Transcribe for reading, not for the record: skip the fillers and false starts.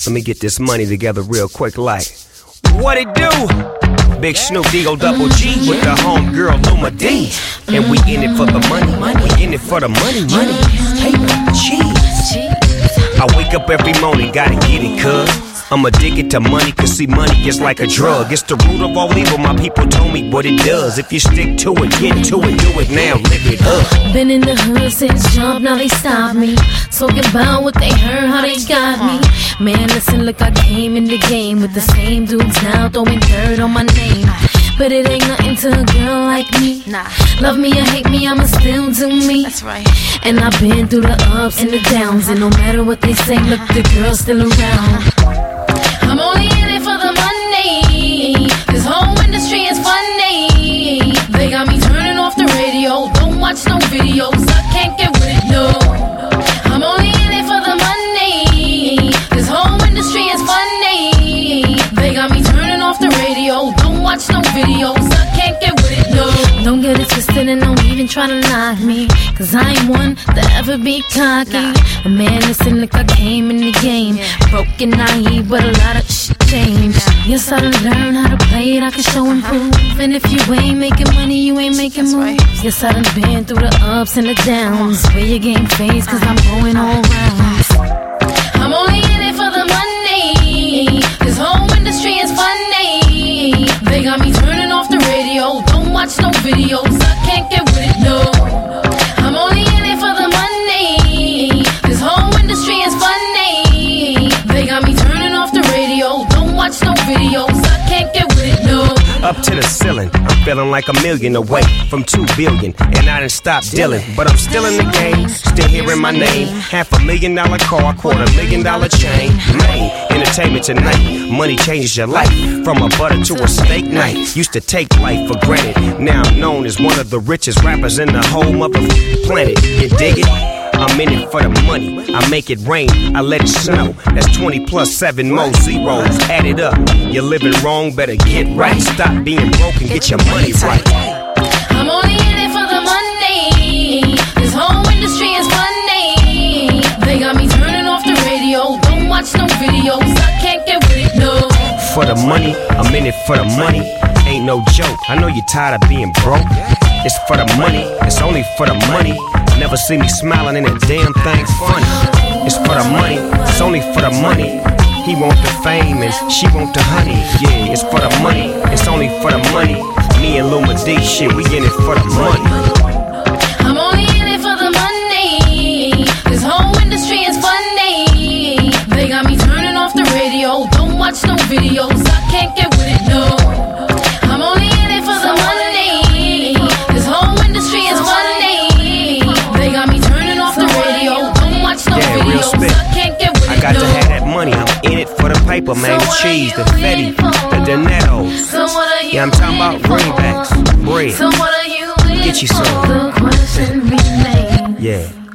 Let me get this money together real quick like. What it do? Big Snoop D-O double G with the homegirl Luma D. And we in it for the money. We in it for the money. Paper, cheese. I wake up every morning, gotta get it, cuz I'm addicted to money, cause see money is like a drug. It's the root of all evil, my people told me what it does. If you stick to it, get to it, do it now, live it up. Been in the hood since jump, now they stop me. Talking about what they heard, how they got me. Man, listen, look, I came in the game with the same dudes now throwing dirt on my name. But it ain't nothing to a girl like me. Nah. Love me or hate me, I'ma still do me. That's right. And I've been through the ups and the downs, and no matter what they say, look, the girl's still around. I'm only in it for the money. This whole industry is funny. They got me turning off the radio. Don't watch no videos, I can't get with it, no. I'm only in it for the money. This whole industry is funny. They got me turning off the radio. Don't watch no videos, I can't get with it, no. Don't get it twisted and don't even try to knock me, cause I ain't one to ever be cocky. A man, listen, look, I came in the game broken, naive, but a lot of shit changed. Yes, I done learned how to play it, I can show and prove. And if you ain't making money, you ain't making moves. Yes, I done been through the ups and the downs. Where your game fades, cause I'm going all rounds. I'm only in it for the money. This whole industry is funny. They got me turning off the radio. Don't watch no videos, I can't get with it, no. I'm only in it for the money. This whole industry is funny. They got me turning off the radio. Don't watch no videos, I can't get with it, no. Up to the ceiling, I'm feeling like $1 million away from 2 billion. And I done stopped dealing, but I'm still in the game, still hearing my name. $500,000 car, $250,000 chain. Man, entertainment tonight, money changes your life. From a butter to a steak night. Used to take life for granted. Now I'm known as one of the richest rappers in the whole mother planet. You dig it? I'm in it for the money. I make it rain, I let it snow. That's 20 plus 7 more zeros. Add it up. You're living wrong, better get right. Stop being broke and get your money right. I'm only in it for the money. This whole industry is funny. They got me turning off the radio. Don't watch no videos, I can't get with it, no. For the money, I'm in it for the money. Ain't no joke, I know you're tired of being broke. It's for the money, it's only for the money. Never see me smiling and a damn thing funny. It's for the money, it's only for the money. He want the fame and she want the honey. Yeah, it's for the money, it's only for the money. Me and Luma D, shit, we in it for the money. I'm only in it for the money. This whole industry is funny. They got me turning off the radio. Don't watch no videos, I can't get with it, no. I'm only in it for the money. This whole industry is funny. They got me turning off the radio. Don't watch no videos, I can't get with it, no. I got to have that money, I'm in it for the paper, man. The cheese, the Fetty, the Donettos. Yeah, I'm talking about greenbacks, bread. So what are you Get you some. The question remains. Yeah.